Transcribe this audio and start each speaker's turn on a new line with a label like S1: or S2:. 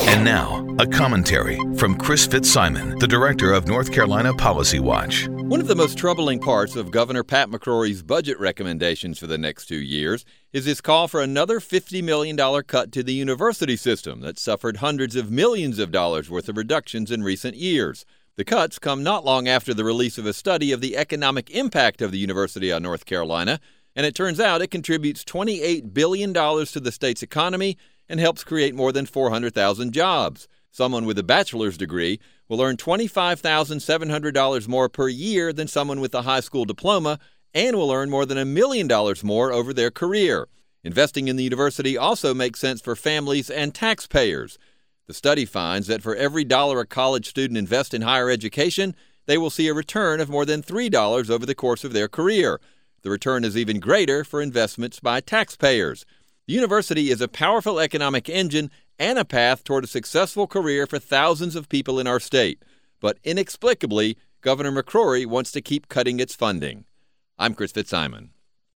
S1: And now, a commentary from Chris Fitzsimon, the director of North Carolina Policy Watch.
S2: One of the most troubling parts of Governor Pat McCrory's budget recommendations for the next 2 years is his call for another $50 million cut to the university system that suffered hundreds of millions of dollars worth of reductions in recent years. The cuts come not long after the release of a study of the economic impact of the university on North Carolina, and it turns out it contributes $28 billion to the state's economy and helps create more than 400,000 jobs. Someone with a bachelor's degree will earn $25,700 more per year than someone with a high school diploma and will earn more than $1 million more over their career. Investing in the university also makes sense for families and taxpayers. The study finds that for every dollar a college student invests in higher education, they will see a return of more than $3 over the course of their career. The return is even greater for investments by taxpayers. The university is a powerful economic engine and a path toward a successful career for thousands of people in our state. But inexplicably, Governor McCrory wants to keep cutting its funding. I'm Chris Fitzsimon.